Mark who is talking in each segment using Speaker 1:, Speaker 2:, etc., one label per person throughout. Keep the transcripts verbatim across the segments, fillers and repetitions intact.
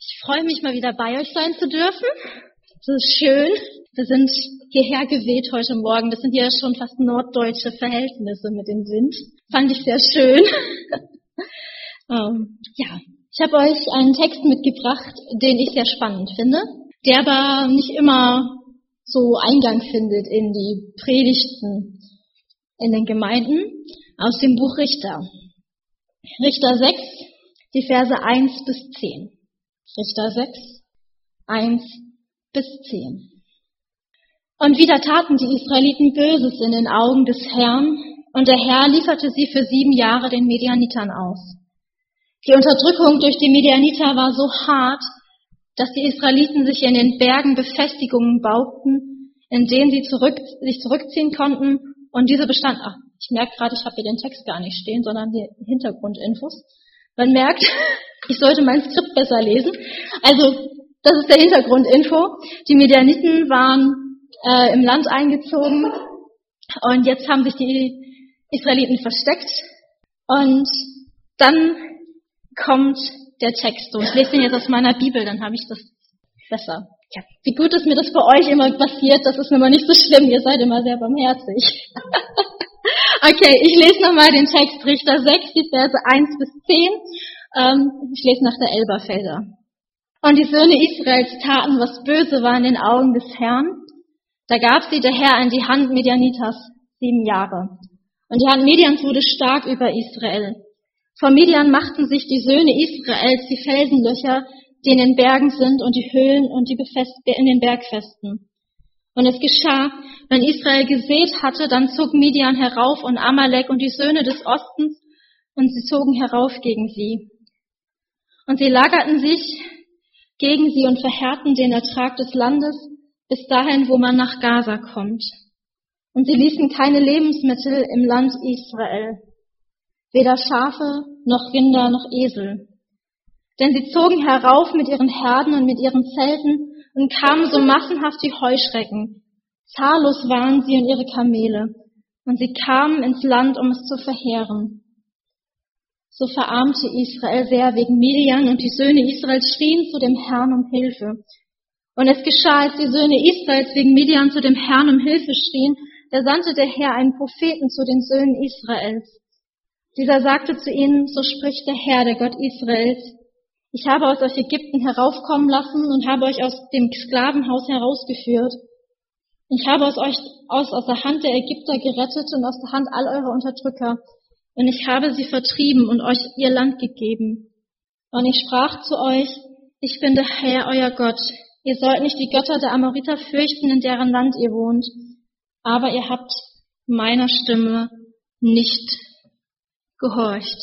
Speaker 1: Ich freue mich, mal wieder bei euch sein zu dürfen. Es ist schön. Wir sind hierher geweht heute Morgen. Das sind ja schon fast norddeutsche Verhältnisse mit dem Wind. Fand ich sehr schön. ähm, ja, ich habe euch einen Text mitgebracht, den ich sehr spannend finde, der aber nicht immer so Eingang findet in die Predigten in den Gemeinden, aus dem Buch Richter. Richter sechs, die Verse eins bis zehn. Richter sechs, eins bis zehn. Und wieder taten die Israeliten Böses in den Augen des Herrn, und der Herr lieferte sie für sieben Jahre den Medianitern aus. Die Unterdrückung durch die Medianiter war so hart, dass die Israeliten sich in den Bergen Befestigungen bauten, in denen sie zurück, sich zurückziehen konnten, und diese bestanden. Ach, ich merke gerade, ich habe hier den Text gar nicht stehen, sondern die Hintergrundinfos. Man merkt, ich sollte mein Skript besser lesen. Also, das ist der Hintergrundinfo. Die Medianiten waren äh, im Land eingezogen und jetzt haben sich die Israeliten versteckt. Und dann kommt der Text. So, ich lese den jetzt aus meiner Bibel, dann habe ich das besser. Ja, wie gut, dass mir das bei euch immer passiert, das ist immer nicht so schlimm, ihr seid immer sehr barmherzig. Okay, ich lese nochmal den Text Richter sechs, die Verse eins bis zehn. Ähm, ich lese nach der Elberfelder. Und die Söhne Israels taten, was böse war in den Augen des Herrn. Da gab sie der Herr in die Hand Medianitas sieben Jahre. Und die Hand Medians wurde stark über Israel. Vor Midian machten sich die Söhne Israels die Felsenlöcher, die in den Bergen sind, und die Höhlen und die Befest- in den Bergfesten. Und es geschah, wenn Israel gesät hatte, dann zog Midian herauf und Amalek und die Söhne des Ostens, und sie zogen herauf gegen sie. Und sie lagerten sich gegen sie und verheerten den Ertrag des Landes bis dahin, wo man nach Gaza kommt. Und sie ließen keine Lebensmittel im Land Israel, weder Schafe noch Rinder noch Esel. Denn sie zogen herauf mit ihren Herden und mit ihren Zelten und kamen so massenhaft wie Heuschrecken. Zahllos waren sie und ihre Kamele, und sie kamen ins Land, um es zu verheeren. So verarmte Israel sehr wegen Midian, und die Söhne Israels schrien zu dem Herrn um Hilfe. Und es geschah, als die Söhne Israels wegen Midian zu dem Herrn um Hilfe schrien, da sandte der Herr einen Propheten zu den Söhnen Israels. Dieser sagte zu ihnen, so spricht der Herr, der Gott Israels: Ich habe euch aus Ägypten heraufkommen lassen und habe euch aus dem Sklavenhaus herausgeführt. Ich habe aus euch aus, aus der Hand der Ägypter gerettet und aus der Hand all eurer Unterdrücker. Und ich habe sie vertrieben und euch ihr Land gegeben. Und ich sprach zu euch, ich bin der Herr, euer Gott. Ihr sollt nicht die Götter der Amoriter fürchten, in deren Land ihr wohnt. Aber ihr habt meiner Stimme nicht gehorcht.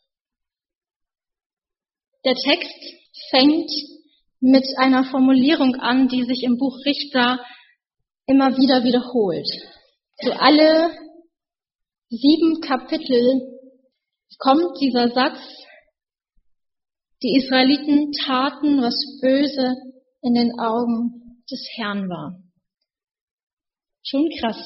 Speaker 1: Der Text fängt mit einer Formulierung an, die sich im Buch Richter immer wieder wiederholt. So alle sieben Kapitel kommt dieser Satz, die Israeliten taten, was böse in den Augen des Herrn war. Schon krass.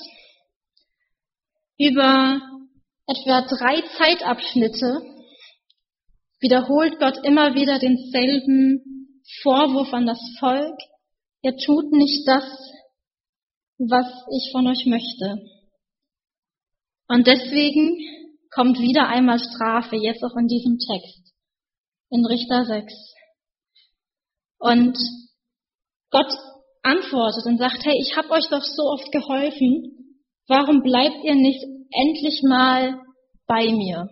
Speaker 1: Über etwa drei Zeitabschnitte wiederholt Gott immer wieder denselben Vorwurf an das Volk: Ihr tut nicht das, was ich von euch möchte. Und deswegen kommt wieder einmal Strafe, jetzt auch in diesem Text, in Richter sechs. Und Gott antwortet und sagt, hey, ich habe euch doch so oft geholfen, warum bleibt ihr nicht endlich mal bei mir?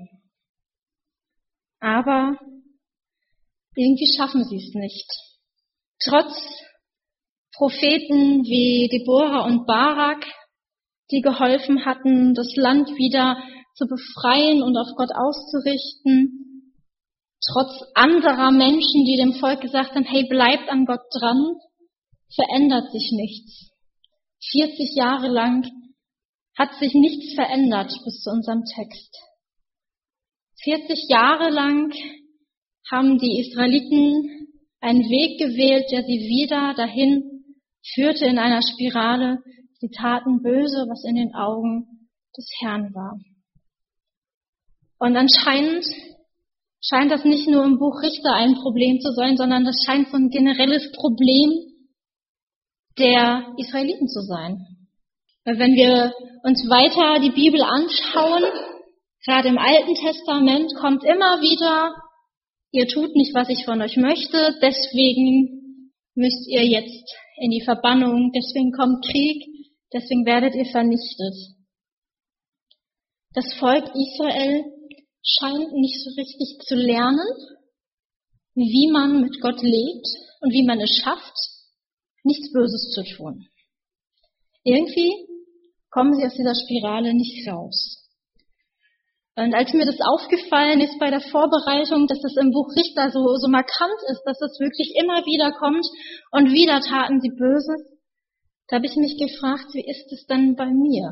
Speaker 1: Aber irgendwie schaffen sie es nicht. Trotz Propheten wie Deborah und Barak, die geholfen hatten, das Land wieder zu befreien und auf Gott auszurichten, trotz anderer Menschen, die dem Volk gesagt haben, hey, bleibt an Gott dran, verändert sich nichts. vierzig Jahre lang hat sich nichts verändert bis zu unserem Text. vierzig Jahre lang haben die Israeliten einen Weg gewählt, der sie wieder dahin führte in einer Spirale. Sie taten böse, was in den Augen des Herrn war. Und anscheinend scheint das nicht nur im Buch Richter ein Problem zu sein, sondern das scheint so ein generelles Problem der Israeliten zu sein. Weil wenn wir uns weiter die Bibel anschauen, gerade im Alten Testament kommt immer wieder, ihr tut nicht, was ich von euch möchte, deswegen müsst ihr jetzt in die Verbannung, deswegen kommt Krieg, deswegen werdet ihr vernichtet. Das Volk Israel scheint nicht so richtig zu lernen, wie man mit Gott lebt und wie man es schafft, nichts Böses zu tun. Irgendwie kommen sie aus dieser Spirale nicht raus. Und als mir das aufgefallen ist bei der Vorbereitung, dass das im Buch Richter so, so markant ist, dass das wirklich immer wieder kommt und wieder taten sie Böses, da habe ich mich gefragt, wie ist es denn bei mir?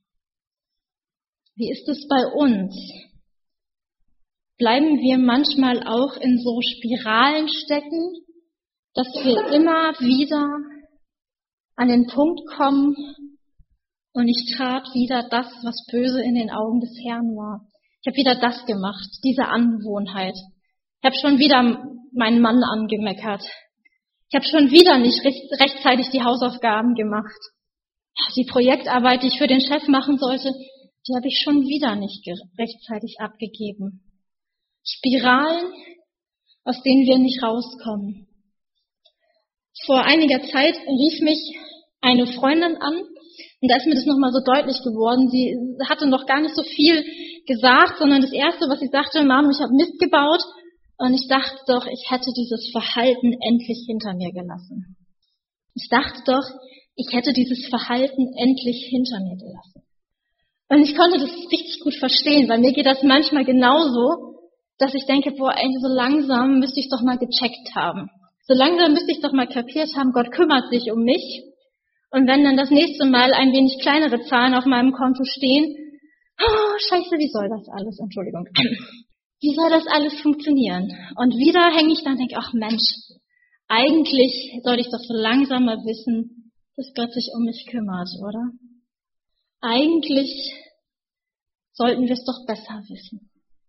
Speaker 1: Wie ist es bei uns? Bleiben wir manchmal auch in so Spiralen stecken, dass wir immer wieder an den Punkt kommen und ich tat wieder das, was böse in den Augen des Herrn war. Ich habe wieder das gemacht, diese Angewohnheit. Ich habe schon wieder meinen Mann angemeckert. Ich habe schon wieder nicht recht, rechtzeitig die Hausaufgaben gemacht. Die Projektarbeit, die ich für den Chef machen sollte, die habe ich schon wieder nicht rechtzeitig abgegeben. Spiralen, aus denen wir nicht rauskommen. Vor einiger Zeit rief mich eine Freundin an und da ist mir das nochmal so deutlich geworden. Sie hatte noch gar nicht so viel gesagt, sondern das Erste, was sie sagte, Mama, ich habe Mist gebaut und ich dachte doch, ich hätte dieses Verhalten endlich hinter mir gelassen. Ich dachte doch, ich hätte dieses Verhalten endlich hinter mir gelassen. Und ich konnte das richtig gut verstehen, weil mir geht das manchmal genauso, dass ich denke, boah, ey, so langsam müsste ich doch mal gecheckt haben. So langsam müsste ich doch mal kapiert haben, Gott kümmert sich um mich. Und wenn dann das nächste Mal ein wenig kleinere Zahlen auf meinem Konto stehen, oh, scheiße, wie soll das alles, Entschuldigung, wie soll das alles funktionieren? Und wieder hänge ich dann und denke, ach Mensch, eigentlich soll ich doch so langsam mal wissen, dass Gott sich um mich kümmert, oder? Eigentlich sollten wir es doch besser wissen.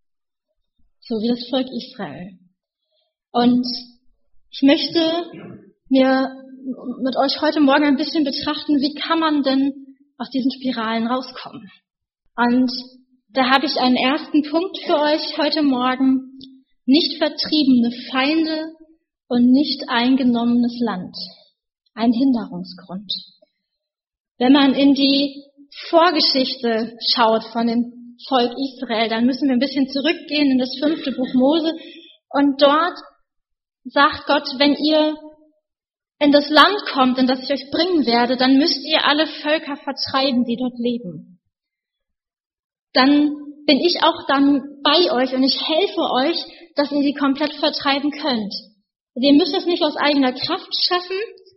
Speaker 1: So wie das Volk Israel. Und ich möchte mir mit euch heute Morgen ein bisschen betrachten, wie kann man denn aus diesen Spiralen rauskommen. Und da habe ich einen ersten Punkt für euch heute Morgen. Nicht vertriebene Feinde und nicht eingenommenes Land. Ein Hinderungsgrund. Wenn man in die Vorgeschichte schaut von dem Volk Israel, dann müssen wir ein bisschen zurückgehen in das fünfte Buch Mose. Und dort sagt Gott, wenn ihr in das Land kommt, in das ich euch bringen werde, dann müsst ihr alle Völker vertreiben, die dort leben. Dann bin ich auch dann bei euch und ich helfe euch, dass ihr die komplett vertreiben könnt. Also ihr müsst es nicht aus eigener Kraft schaffen.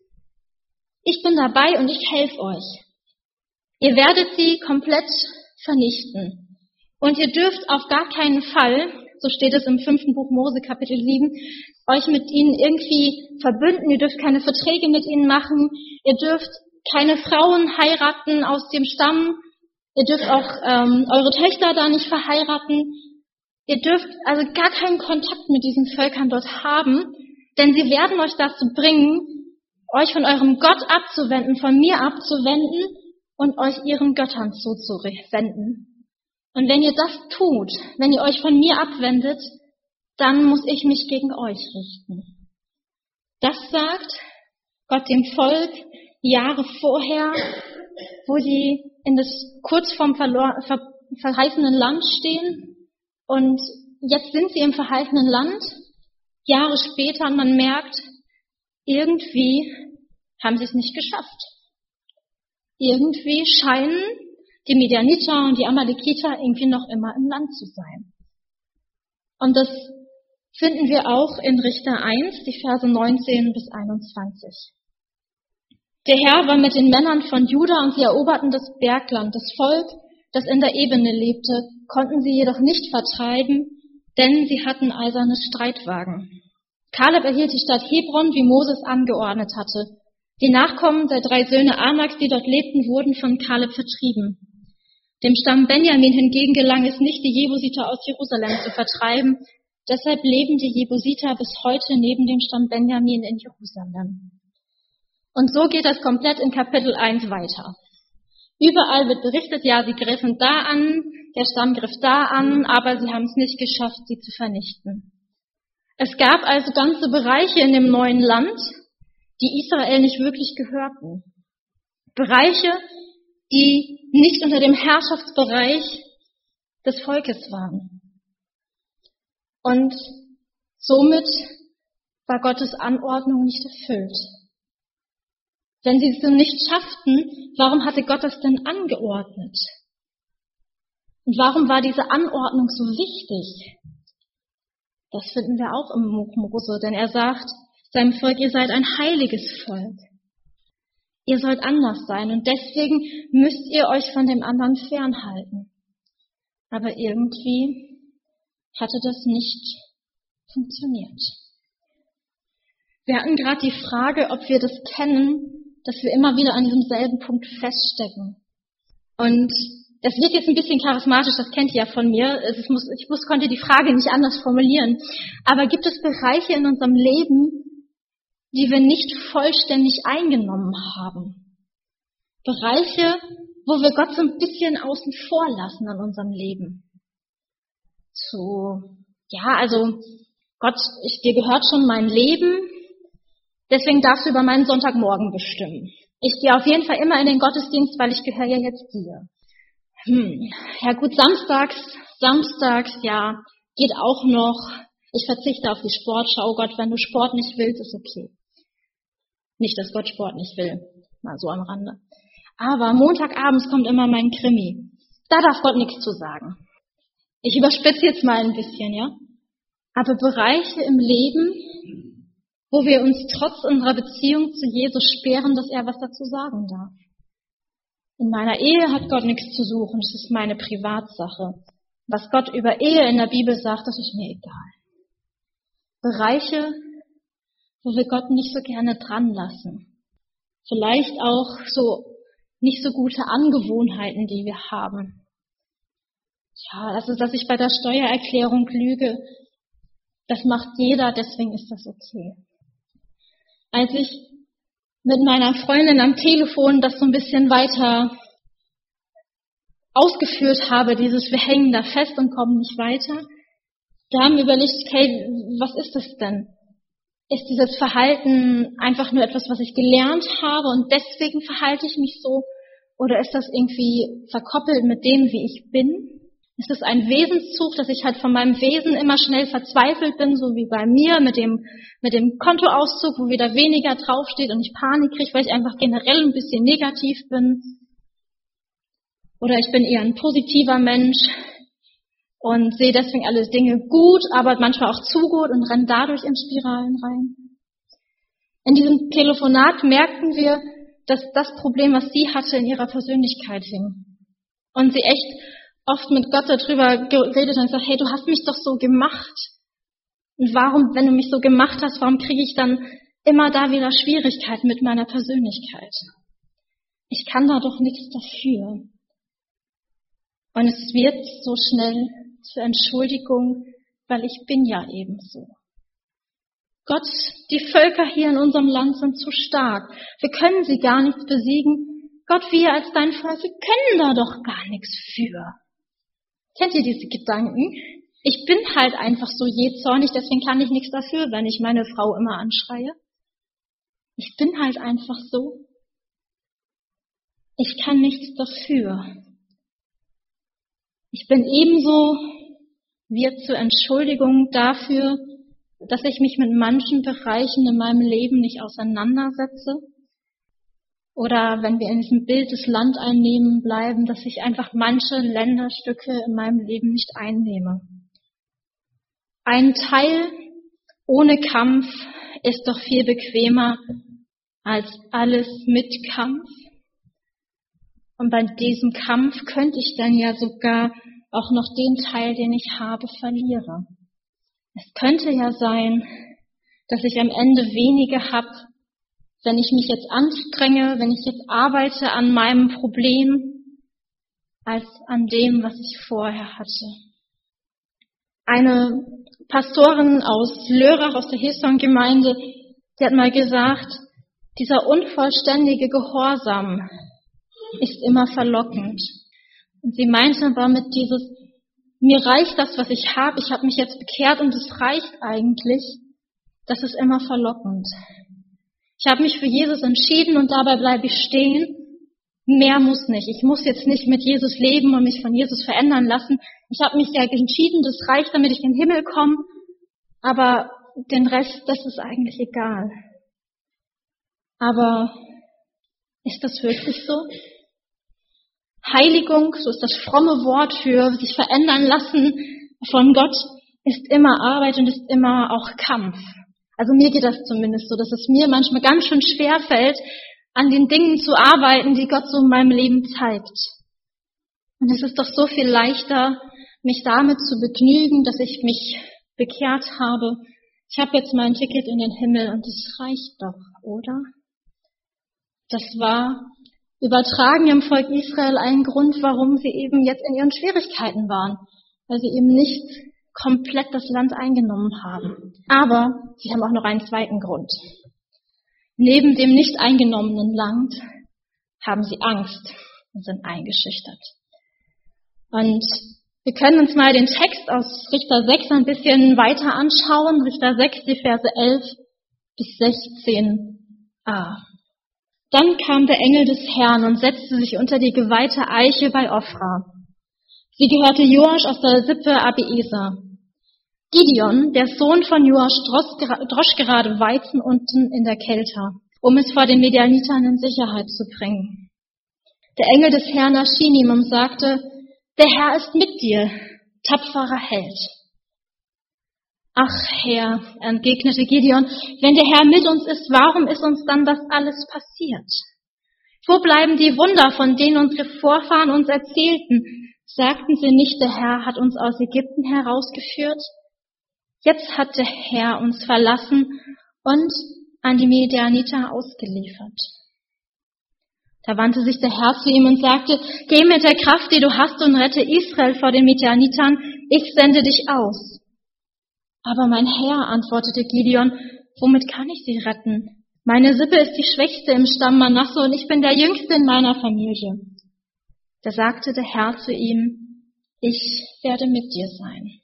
Speaker 1: Ich bin dabei und ich helfe euch. Ihr werdet sie komplett vernichten. Und ihr dürft auf gar keinen Fall, so steht es im fünften Buch Mose, Kapitel sieben, euch mit ihnen irgendwie verbünden. Ihr dürft keine Verträge mit ihnen machen. Ihr dürft keine Frauen heiraten aus dem Stamm. Ihr dürft auch ähm, eure Töchter da nicht verheiraten. Ihr dürft also gar keinen Kontakt mit diesen Völkern dort haben, denn sie werden euch dazu bringen, euch von eurem Gott abzuwenden, von mir abzuwenden und euch ihren Göttern zuzuwenden. Und wenn ihr das tut, wenn ihr euch von mir abwendet, dann muss ich mich gegen euch richten. Das sagt Gott dem Volk Jahre vorher, wo sie in das kurz vorm verlor, ver, verheißenen Land stehen. Und jetzt sind sie im verheißenen Land, Jahre später, und man merkt, irgendwie haben sie es nicht geschafft. Irgendwie scheinen die Midianiter und die Amalekiter irgendwie noch immer im Land zu sein. Und das finden wir auch in Richter eins, die Verse neunzehn bis einundzwanzig. Der Herr war mit den Männern von Juda und sie eroberten das Bergland. Das Volk, das in der Ebene lebte, konnten sie jedoch nicht vertreiben, denn sie hatten eiserne Streitwagen. Kaleb erhielt die Stadt Hebron, wie Moses angeordnet hatte. Die Nachkommen der drei Söhne Anaks, die dort lebten, wurden von Kaleb vertrieben. Dem Stamm Benjamin hingegen gelang es nicht, die Jebusiter aus Jerusalem zu vertreiben, Deshalb leben die Jebusiter bis heute neben dem Stamm Benjamin in Jerusalem. Und so geht das komplett in Kapitel eins weiter. Überall wird berichtet, ja, sie griffen da an, der Stamm griff da an, aber sie haben es nicht geschafft, sie zu vernichten. Es gab also ganze Bereiche in dem neuen Land, die Israel nicht wirklich gehörten. Bereiche, die nicht unter dem Herrschaftsbereich des Volkes waren. Und somit war Gottes Anordnung nicht erfüllt. Wenn sie es so nicht schafften, warum hatte Gott das denn angeordnet? Und warum war diese Anordnung so wichtig? Das finden wir auch im Buch Mose, denn er sagt seinem Volk, ihr seid ein heiliges Volk. Ihr sollt anders sein und deswegen müsst ihr euch von dem anderen fernhalten. Aber irgendwie hatte das nicht funktioniert. Wir hatten gerade die Frage, ob wir das kennen, dass wir immer wieder an diesem selben Punkt feststecken. Und das wird jetzt ein bisschen charismatisch, das kennt ihr ja von mir. Es muss, ich muss, konnte die Frage nicht anders formulieren. Aber gibt es Bereiche in unserem Leben, die wir nicht vollständig eingenommen haben? Bereiche, wo wir Gott so ein bisschen außen vor lassen an unserem Leben. So, ja, also Gott, ich, dir gehört schon mein Leben, deswegen darfst du über meinen Sonntagmorgen bestimmen. Ich gehe auf jeden Fall immer in den Gottesdienst, weil ich gehöre ja jetzt dir. Hm, ja gut, samstags, samstags, ja, geht auch noch. Ich verzichte auf die Sportschau. Gott, wenn du Sport nicht willst, ist okay. Nicht, dass Gott Sport nicht will, mal so am Rande. Aber Montagabends kommt immer mein Krimi. Da darf Gott nichts zu sagen. Ich überspitze jetzt mal ein bisschen, ja. Aber Bereiche im Leben, wo wir uns trotz unserer Beziehung zu Jesus sperren, dass er was dazu sagen darf. In meiner Ehe hat Gott nichts zu suchen, das ist meine Privatsache. Was Gott über Ehe in der Bibel sagt, das ist mir egal. Bereiche, wo wir Gott nicht so gerne dran lassen. Vielleicht auch so nicht so gute Angewohnheiten, die wir haben. Ja, also dass ich bei der Steuererklärung lüge, das macht jeder, deswegen ist das okay. Als ich mit meiner Freundin am Telefon das so ein bisschen weiter ausgeführt habe, dieses wir hängen da fest und kommen nicht weiter, da haben wir überlegt, okay, was ist das denn? Ist dieses Verhalten einfach nur etwas, was ich gelernt habe und deswegen verhalte ich mich so? Oder ist das irgendwie verkoppelt mit dem, wie ich bin? Ist es ein Wesenszug, dass ich halt von meinem Wesen immer schnell verzweifelt bin, so wie bei mir mit dem mit dem Kontoauszug, wo wieder weniger draufsteht und ich Panik kriege, weil ich einfach generell ein bisschen negativ bin? Oder ich bin eher ein positiver Mensch und sehe deswegen alle Dinge gut, aber manchmal auch zu gut und renne dadurch in Spiralen rein. In diesem Telefonat merkten wir, dass das Problem, was sie hatte, in ihrer Persönlichkeit hing. Und sie echt oft mit Gott darüber geredet und gesagt, hey, du hast mich doch so gemacht. Und warum, wenn du mich so gemacht hast, warum kriege ich dann immer da wieder Schwierigkeiten mit meiner Persönlichkeit? Ich kann da doch nichts dafür. Und es wird so schnell zur Entschuldigung, weil ich bin ja eben so. Gott, die Völker hier in unserem Land sind zu stark. Wir können sie gar nicht besiegen. Gott, wir als dein Volk, wir können da doch gar nichts für. Kennt ihr diese Gedanken? Ich bin halt einfach so jähzornig, deswegen kann ich nichts dafür, wenn ich meine Frau immer anschreie. Ich bin halt einfach so. Ich kann nichts dafür. Ich bin ebenso, wird zur Entschuldigung dafür, dass ich mich mit manchen Bereichen in meinem Leben nicht auseinandersetze. Oder wenn wir in diesem Bild des Landeinnehmen bleiben, dass ich einfach manche Länderstücke in meinem Leben nicht einnehme. Ein Teil ohne Kampf ist doch viel bequemer als alles mit Kampf. Und bei diesem Kampf könnte ich dann ja sogar auch noch den Teil, den ich habe, verliere. Es könnte ja sein, dass ich am Ende weniger habe, wenn ich mich jetzt anstrenge, wenn ich jetzt arbeite an meinem Problem, als an dem, was ich vorher hatte. Eine Pastorin aus Lörrach, aus der Hillsong-Gemeinde, die hat mal gesagt, dieser unvollständige Gehorsam ist immer verlockend. Und sie meinte aber mit dieses, mir reicht das, was ich habe, ich habe mich jetzt bekehrt und es reicht eigentlich, das ist immer verlockend. Ich habe mich für Jesus entschieden und dabei bleibe ich stehen. Mehr muss nicht. Ich muss jetzt nicht mit Jesus leben und mich von Jesus verändern lassen. Ich habe mich ja entschieden, das reicht, damit ich in den Himmel komme. Aber den Rest, das ist eigentlich egal. Aber ist das wirklich so? Heiligung, so ist das fromme Wort für sich verändern lassen von Gott, ist immer Arbeit und ist immer auch Kampf. Also mir geht das zumindest so, dass es mir manchmal ganz schön schwer fällt, an den Dingen zu arbeiten, die Gott so in meinem Leben zeigt. Und es ist doch so viel leichter, mich damit zu begnügen, dass ich mich bekehrt habe. Ich habe jetzt mein Ticket in den Himmel und das reicht doch, oder? Das war übertragen im Volk Israel ein Grund, warum sie eben jetzt in ihren Schwierigkeiten waren, weil sie eben nicht komplett das Land eingenommen haben. Aber sie haben auch noch einen zweiten Grund. Neben dem nicht eingenommenen Land haben sie Angst und sind eingeschüchtert. Und wir können uns mal den Text aus Richter sechs ein bisschen weiter anschauen. Richter sechs, die Verse elf bis sechzehn a. Dann kam der Engel des Herrn und setzte sich unter die geweihte Eiche bei Ophra. Sie gehörte Joasch aus der Sippe Abieser. Gideon, der Sohn von Joasch, drosch gerade Weizen unten in der Kelter, um es vor den Medianitern in Sicherheit zu bringen. Der Engel des Herrn erschien ihm und sagte, der Herr ist mit dir, tapferer Held. Ach Herr, entgegnete Gideon, wenn der Herr mit uns ist, warum ist uns dann das alles passiert? Wo bleiben die Wunder, von denen unsere Vorfahren uns erzählten? Sagten sie nicht, der Herr hat uns aus Ägypten herausgeführt? Jetzt hat der Herr uns verlassen und an die Medianiter ausgeliefert. Da wandte sich der Herr zu ihm und sagte, geh mit der Kraft, die du hast, und rette Israel vor den Medianitern, ich sende dich aus. Aber mein Herr, antwortete Gideon, womit kann ich sie retten? Meine Sippe ist die schwächste im Stamm Manasse und ich bin der Jüngste in meiner Familie. Da sagte der Herr zu ihm, ich werde mit dir sein.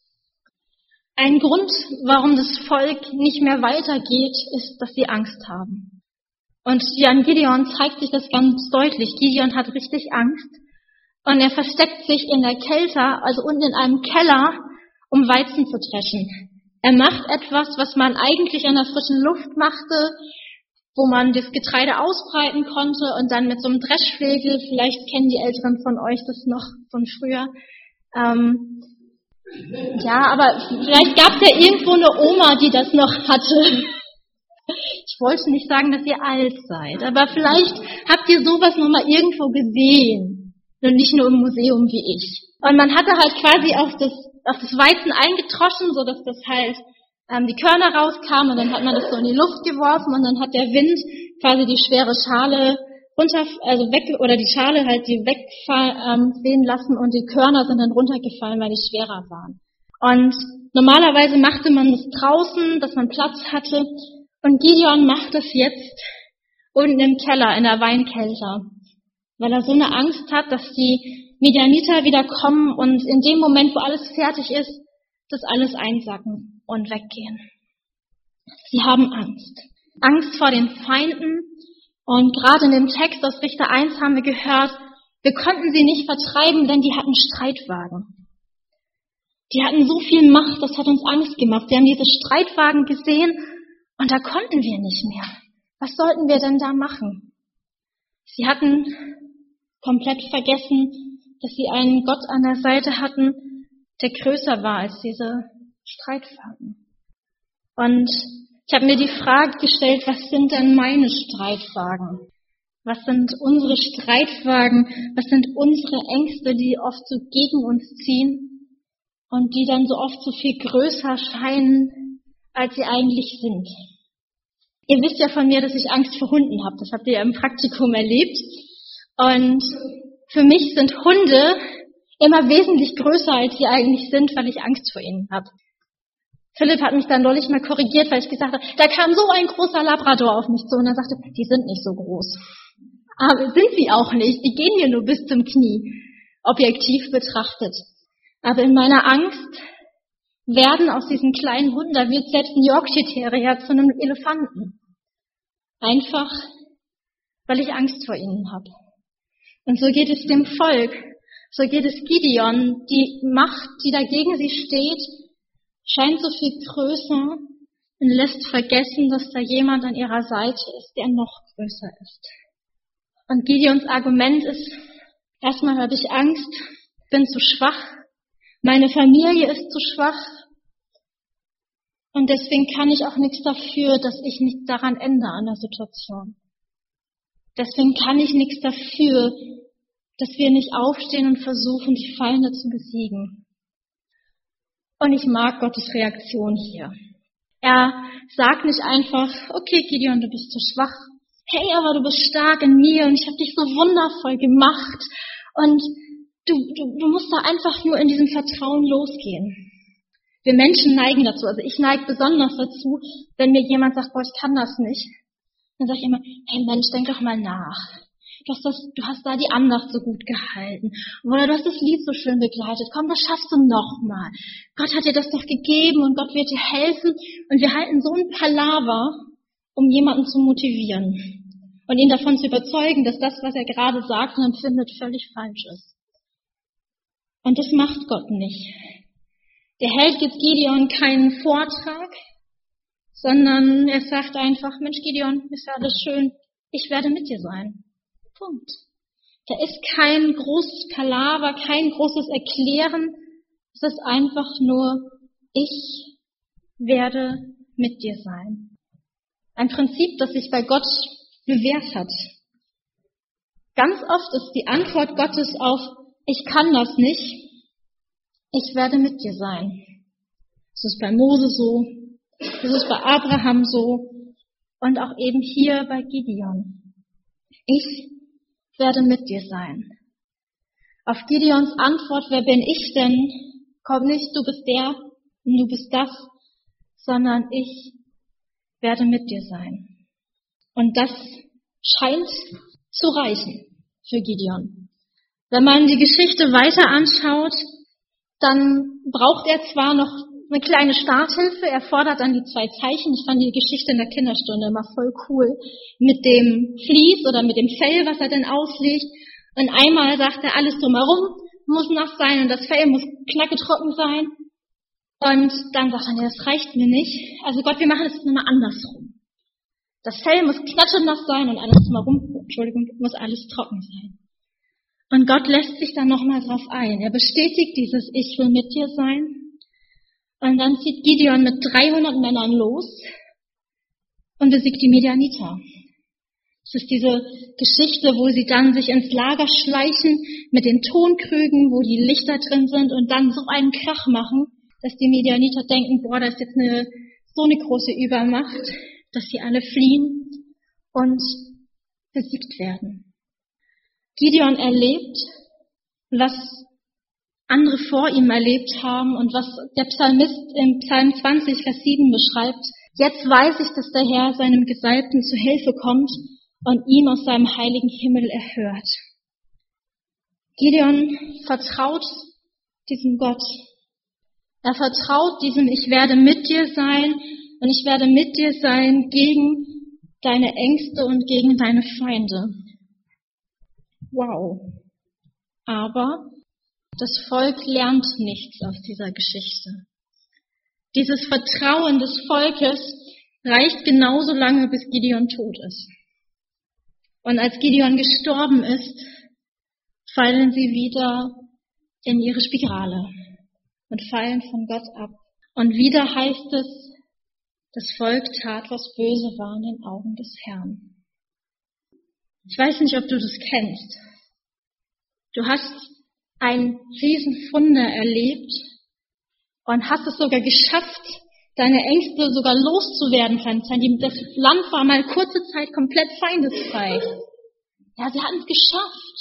Speaker 1: Ein Grund, warum das Volk nicht mehr weitergeht, ist, dass sie Angst haben. Und an Gideon zeigt sich das ganz deutlich. Gideon hat richtig Angst und er versteckt sich in der Kälte, also unten in einem Keller, um Weizen zu dreschen. Er macht etwas, was man eigentlich in der frischen Luft machte, wo man das Getreide ausbreiten konnte und dann mit so einem Dreschflegel, vielleicht kennen die Älteren von euch das noch von früher, ähm, ja, aber vielleicht gab es ja irgendwo eine Oma, die das noch hatte. Ich wollte nicht sagen, dass ihr alt seid, aber vielleicht habt ihr sowas noch mal irgendwo gesehen und nicht nur im Museum wie ich. Und man hatte halt quasi auf das, auf das Weizen eingetroschen, so dass das halt ähm, die Körner rauskamen und dann hat man das so in die Luft geworfen und dann hat der Wind quasi die schwere Schale runter, also weg, oder die Schale halt die wegwehen lassen und die Körner sind dann runtergefallen, weil die schwerer waren. Und normalerweise machte man es draußen, dass man Platz hatte. Und Gideon macht es jetzt unten im Keller, in der Weinkelter, weil er so eine Angst hat, dass die Medianiter wieder kommen und in dem Moment, wo alles fertig ist, das alles einsacken und weggehen. Sie haben Angst. Angst vor den Feinden. Und gerade in dem Text aus Richter eins haben wir gehört, wir konnten sie nicht vertreiben, denn die hatten Streitwagen. Die hatten so viel Macht, das hat uns Angst gemacht. Wir haben diese Streitwagen gesehen und da konnten wir nicht mehr. Was sollten wir denn da machen? Sie hatten komplett vergessen, dass sie einen Gott an der Seite hatten, der größer war als diese Streitwagen. Und ich habe mir die Frage gestellt, was sind denn meine Streitwagen? Was sind unsere Streitwagen? Was sind unsere Ängste, die oft so gegen uns ziehen und die dann so oft so viel größer scheinen, als sie eigentlich sind? Ihr wisst ja von mir, dass ich Angst vor Hunden habe. Das habt ihr ja im Praktikum erlebt. Und für mich sind Hunde immer wesentlich größer, als sie eigentlich sind, weil ich Angst vor ihnen habe. Philipp hat mich dann neulich mal korrigiert, weil ich gesagt habe, da kam so ein großer Labrador auf mich zu und er sagte, die sind nicht so groß. Aber sind sie auch nicht, die gehen mir nur bis zum Knie, objektiv betrachtet. Aber in meiner Angst werden aus diesen kleinen Hunden, da wird selbst ein Yorkshire Terrier zu einem Elefanten. Einfach, weil ich Angst vor ihnen habe. Und so geht es dem Volk, so geht es Gideon. Die Macht, die dagegen sie steht, scheint so viel größer und lässt vergessen, dass da jemand an ihrer Seite ist, der noch größer ist. Und Gideons Argument ist, erstmal habe ich Angst, bin zu schwach, meine Familie ist zu schwach und deswegen kann ich auch nichts dafür, dass ich nichts daran ändere an der Situation. Deswegen kann ich nichts dafür, dass wir nicht aufstehen und versuchen, die Feinde zu besiegen. Und ich mag Gottes Reaktion hier. Er sagt nicht einfach, okay Gideon, du bist zu schwach. Hey, aber du bist stark in mir und ich habe dich so wundervoll gemacht. Und du, du, du musst da einfach nur in diesem Vertrauen losgehen. Wir Menschen neigen dazu, also ich neige besonders dazu, wenn mir jemand sagt, boah, ich kann das nicht. Dann sage ich immer, hey Mensch, denk doch mal nach. Du hast, das, du hast da die Andacht so gut gehalten. Oder du hast das Lied so schön begleitet. Komm, das schaffst du nochmal. Gott hat dir das doch gegeben und Gott wird dir helfen. Und wir halten so ein Palaver, um jemanden zu motivieren. Und ihn davon zu überzeugen, dass das, was er gerade sagt und empfindet, völlig falsch ist. Und das macht Gott nicht. Der hält jetzt Gideon keinen Vortrag, sondern er sagt einfach, Mensch Gideon, ist ja alles schön, ich werde mit dir sein. Punkt. Da ist kein großes Palaver, kein großes Erklären. Es ist einfach nur, ich werde mit dir sein. Ein Prinzip, das sich bei Gott bewährt hat. Ganz oft ist die Antwort Gottes auf, ich kann das nicht, ich werde mit dir sein. Das ist bei Mose so, das ist bei Abraham so und auch eben hier bei Gideon. Ich werde mit dir sein. Auf Gideons Antwort, wer bin ich denn, kommt nicht, du bist der und du bist das, sondern ich werde mit dir sein. Und das scheint zu reichen für Gideon. Wenn man die Geschichte weiter anschaut, dann braucht er zwar noch eine kleine Starthilfe, er fordert dann die zwei Zeichen. Ich fand die Geschichte in der Kinderstunde immer voll cool. Mit dem Vlies oder mit dem Fell, was er denn auslegt. Und einmal sagt er, alles drumherum muss nass sein und das Fell muss knacketrocken sein. Und dann sagt er, nee, das reicht mir nicht. Also Gott, wir machen es jetzt nochmal andersrum. Das Fell muss knatternass sein und alles drumherum, Entschuldigung, muss alles trocken sein. Und Gott lässt sich dann nochmal drauf ein. Er bestätigt dieses Ich will mit dir sein. Und dann zieht Gideon mit dreihundert Männern los und besiegt die Midianiter. Es ist diese Geschichte, wo sie dann sich ins Lager schleichen mit den Tonkrügen, wo die Lichter drin sind und dann so einen Krach machen, dass die Midianiter denken, boah, da ist jetzt eine, so eine große Übermacht, dass sie alle fliehen und besiegt werden. Gideon erlebt, was andere vor ihm erlebt haben und was der Psalmist im Psalm zwanzig, Vers sieben beschreibt. Jetzt weiß ich, dass der Herr seinem Gesalbten zu Hilfe kommt und ihm aus seinem heiligen Himmel erhört. Gideon vertraut diesem Gott. Er vertraut diesem, ich werde mit dir sein und ich werde mit dir sein gegen deine Ängste und gegen deine Feinde. Wow. Aber das Volk lernt nichts aus dieser Geschichte. Dieses Vertrauen des Volkes reicht genauso lange, bis Gideon tot ist. Und als Gideon gestorben ist, fallen sie wieder in ihre Spirale und fallen von Gott ab. Und wieder heißt es, das Volk tat, was böse war in den Augen des Herrn. Ich weiß nicht, ob du das kennst. Du hast ein Riesenwunder erlebt und hast es sogar geschafft, deine Ängste sogar loszuwerden von Zeit. Das Land war mal kurze Zeit komplett feindesfrei. Ja, sie hatten es geschafft.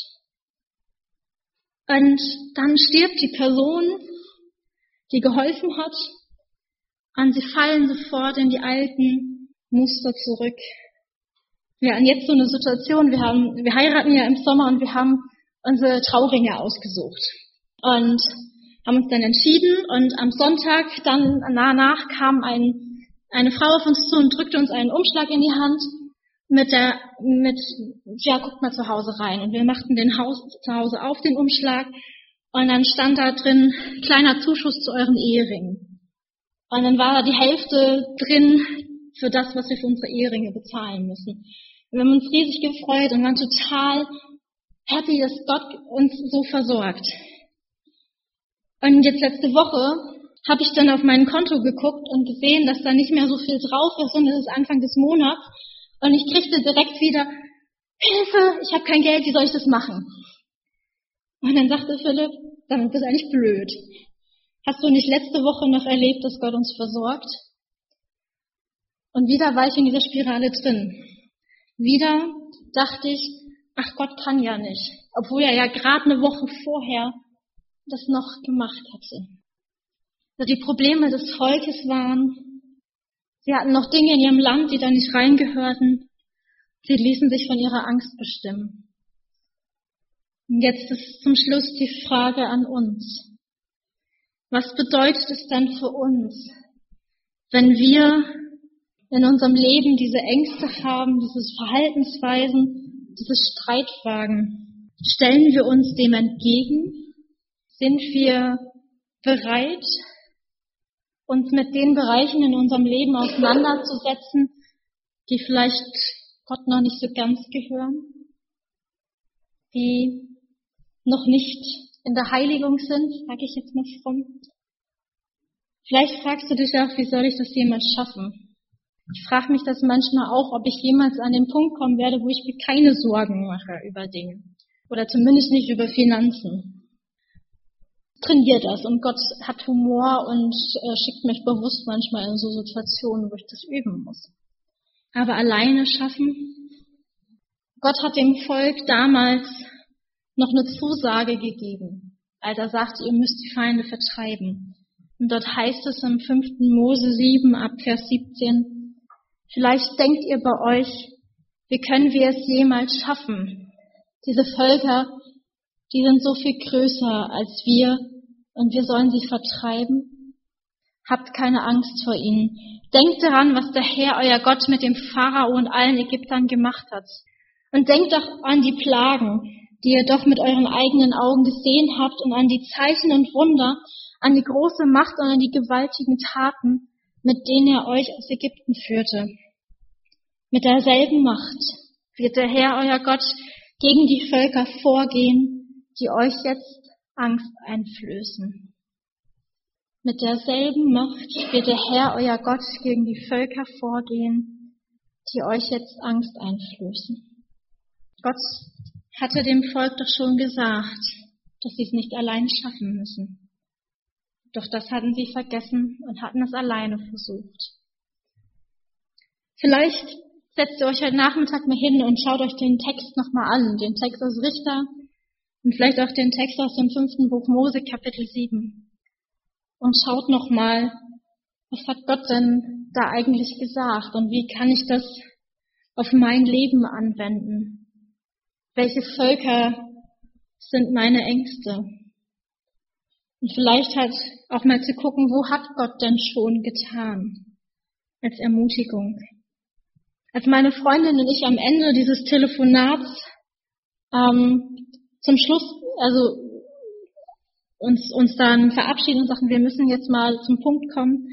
Speaker 1: Und dann stirbt die Person, die geholfen hat, Und sie fallen sofort in die alten Muster zurück. Wir haben jetzt so eine Situation, wir haben, wir heiraten ja im Sommer und wir haben unsere Trauringe ausgesucht. Und haben uns dann entschieden und am Sonntag dann danach kam ein, eine Frau auf uns zu und drückte uns einen Umschlag in die Hand mit der, mit, ja, guckt mal zu Hause rein. Und wir machten den Haus, zu Hause auf den Umschlag und dann stand da drin, kleiner Zuschuss zu euren Eheringen. Und dann war da die Hälfte drin für das, was wir für unsere Eheringe bezahlen müssen. Und wir haben uns riesig gefreut und waren total happy, dass Gott uns so versorgt. Und jetzt letzte Woche habe ich dann auf mein Konto geguckt und gesehen, dass da nicht mehr so viel drauf ist und es ist Anfang des Monats. Und ich kriegte direkt wieder, Hilfe, ich habe kein Geld, wie soll ich das machen? Und dann sagte Philipp, dann bist du eigentlich blöd. Hast du nicht letzte Woche noch erlebt, dass Gott uns versorgt? Und wieder war ich in dieser Spirale drin. Wieder dachte ich, ach, Gott kann ja nicht. Obwohl er ja gerade eine Woche vorher das noch gemacht hatte. Also die Probleme des Volkes waren, sie hatten noch Dinge in ihrem Land, die da nicht reingehörten. Sie ließen sich von ihrer Angst bestimmen. Und jetzt ist zum Schluss die Frage an uns. Was bedeutet es dann für uns, wenn wir in unserem Leben diese Ängste haben, diese Verhaltensweisen, diese Streitfragen? Stellen wir uns dem entgegen? Sind wir bereit, uns mit den Bereichen in unserem Leben auseinanderzusetzen, die vielleicht Gott noch nicht so ganz gehören, die noch nicht in der Heiligung sind, sage ich jetzt mal fromm. Vielleicht fragst du dich auch, wie soll ich das jemals schaffen? Ich frage mich das manchmal auch, ob ich jemals an den Punkt kommen werde, wo ich mir keine Sorgen mache über Dinge. Oder zumindest nicht über Finanzen. Trainiere das und Gott hat Humor und äh, schickt mich bewusst manchmal in so Situationen, wo ich das üben muss. Aber alleine schaffen? Gott hat dem Volk damals noch eine Zusage gegeben, als er sagte, ihr müsst die Feinde vertreiben. Und dort heißt es im fünften Mose sieben ab Vers siebzehn, vielleicht denkt ihr bei euch, wie können wir es jemals schaffen? Diese Völker, die sind so viel größer als wir und wir sollen sie vertreiben. Habt keine Angst vor ihnen. Denkt daran, was der Herr, euer Gott, mit dem Pharao und allen Ägyptern gemacht hat. Und denkt auch an die Plagen, die ihr doch mit euren eigenen Augen gesehen habt und an die Zeichen und Wunder, an die große Macht und an die gewaltigen Taten, mit denen er euch aus Ägypten führte. Mit derselben Macht wird der Herr, euer Gott, gegen die Völker vorgehen, die euch jetzt Angst einflößen. Mit derselben Macht wird der Herr, euer Gott, gegen die Völker vorgehen, die euch jetzt Angst einflößen. Gott hatte dem Volk doch schon gesagt, dass sie es nicht allein schaffen müssen. Doch das hatten sie vergessen und hatten es alleine versucht. Vielleicht setzt ihr euch heute Nachmittag mal hin und schaut euch den Text nochmal an, den Text aus Richter und vielleicht auch den Text aus dem fünften Buch Mose, Kapitel sieben. Und schaut nochmal, was hat Gott denn da eigentlich gesagt und wie kann ich das auf mein Leben anwenden? Welche Völker sind meine Ängste? Und vielleicht halt auch mal zu gucken, wo hat Gott denn schon getan? Als Ermutigung. Als meine Freundin und ich am Ende dieses Telefonats ähm, zum Schluss, also uns, uns dann verabschieden und sagten, wir müssen jetzt mal zum Punkt kommen,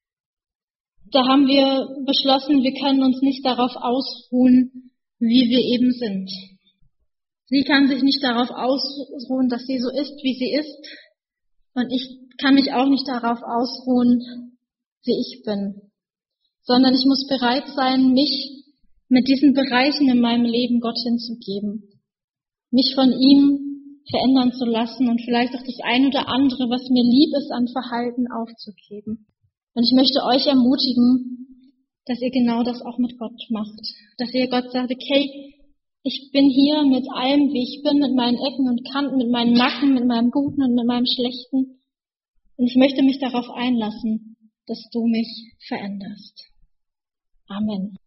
Speaker 1: da haben wir beschlossen, wir können uns nicht darauf ausruhen, wie wir eben sind. Sie kann sich nicht darauf ausruhen, dass sie so ist, wie sie ist. Und ich kann mich auch nicht darauf ausruhen, wie ich bin. Sondern ich muss bereit sein, mich mit diesen Bereichen in meinem Leben Gott hinzugeben. Mich von ihm verändern zu lassen und vielleicht auch das ein oder andere, was mir lieb ist, an Verhalten aufzugeben. Und ich möchte euch ermutigen, dass ihr genau das auch mit Gott macht. Dass ihr Gott sagt, okay, ich bin hier mit allem, wie ich bin, mit meinen Ecken und Kanten, mit meinen Macken, mit meinem Guten und mit meinem Schlechten. Und ich möchte mich darauf einlassen, dass du mich veränderst. Amen.